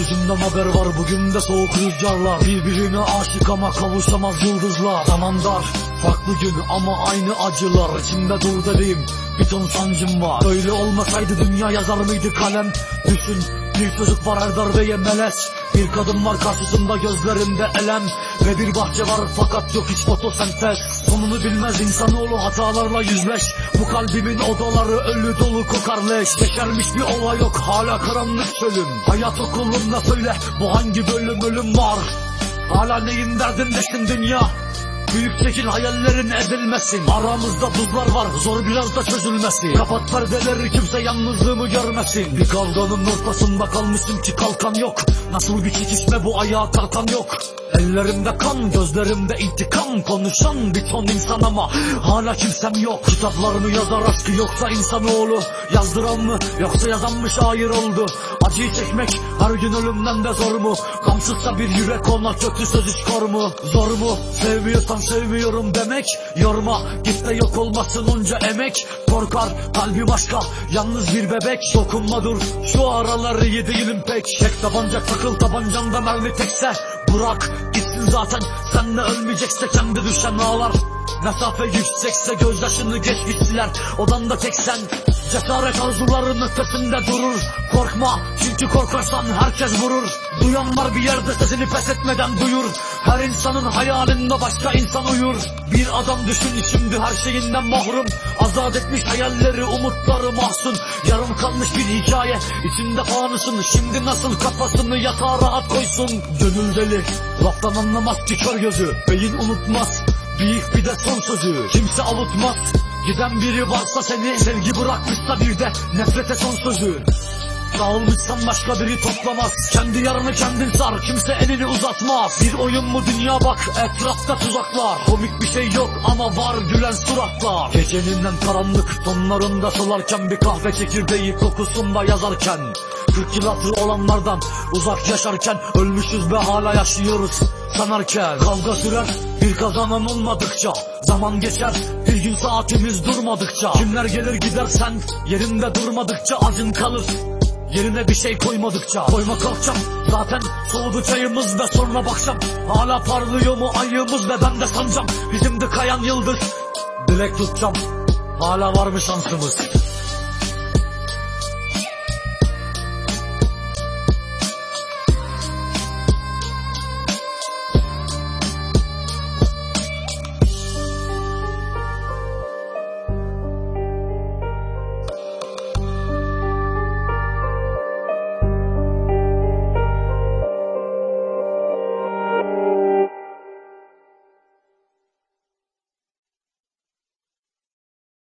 Gökyüzünden haber var, bugün de soğuk rüzgarlar. Birbirine aşık ama kavuşamaz yıldızlar. Zaman dar, farklı gün ama aynı acılar. İçimde dur dediğim bir ton sancım var. Öyle olmasaydı dünya yazar mıydı kalem? Düşün, bir çocuk var her darbeye melez. Bir kadın var karşısında, gözlerinde elem. Ve bir bahçe var fakat yok hiç fotosentez. Sonunu bilmez insanoğlu, hatalarla yüzleş. Bu kalbimin odaları ölü dolu kokar leş. Yeşermiş bir olay yok, hala karanlık çölüm. Hayat okulunda söyle, bu hangi bölüm ölüm var? Hala neyin derdindesin dünya? Büyük çekil, hayallerin ezilmesin. Aramızda buzlar var, zor biraz da çözülmesi. Kapat perdeleri, kimse yalnızlığımı görmesin. Bir kavganın ortasında kalmışım ki kalkan yok. Nasıl bir çekişme bu, ayağa kalkan yok. Ellerimde kan, gözlerimde intikam. Konuşan bir ton insan ama hala kimsem yok. Kitaplarını yazar aşkı yoksa insanoğlu. Yazdıran mı yoksa yazan mı şair oldu? Acıyı çekmek her gün ölümden de zor mu? Gamsızsa bir yürek ona kötü söz hiç kor mu? Zor mu? Sevmiyorsan sevmiyorum demek. Yorma git de yok olmasın onca emek. Korkar kalbi başka, yalnız bir bebek. Dokunma dur, şu araları yediğilim pek. Çek tabanca, takıl tabancanda mermi tekse. Bırak gitsin zaten, senle ölmeyecekse kendi düşen ağlar. Mesafe yüksekse gözyaşını geç gittiler. Odanda tek sen, cesaret arzuların ötesinde durur. Korkma çünkü korkarsan herkes vurur. Duyan var bir yerde, sesini pes etmeden duyur. Her insanın hayalinde başka insan uyur. Bir adam düşün şimdi her şeyinden mahrum. Azat etmiş hayalleri, umutları mahzun. Yarım kalmış bir hikaye, içinde fanusun. Şimdi nasıl kafasını yatağa rahat koysun? Gönül deli, laftan anlamaz ki kör gözü. Beyin unutmaz büyük bir de son sözü. Kimse avutmaz, giden biri varsa seni. Sevgi bırakmışsa bir de nefrete son sözü. Dağılmışsan başka biri toplamaz. Kendi yarını kendin sar, kimse elini uzatmaz. Bir oyun mu dünya bak, etrafta tuzaklar. Komik bir şey yok ama var gülen suratlar. Gecenin en karanlık tonlarında solarken, bir kahve çekirdeği kokusunda yazarken, 40 yıl hatırı olanlardan uzak yaşarken, ölmüşüz ve hala yaşıyoruz sanarken. Kavga sürer bir kazanan olmadıkça, zaman geçer bir gün saatimiz durmadıkça. Kimler gelir gider sen yerinde durmadıkça, acın kalır yerine bir şey koymadıkça. Koyma kalkacağım zaten, soğudu çayımız ve sonra bakacağım. Hala parlıyor mu ayımız ve ben de sanacağım. Bizim de kayan yıldız, dilek tutacağım, hala var mı şansımız?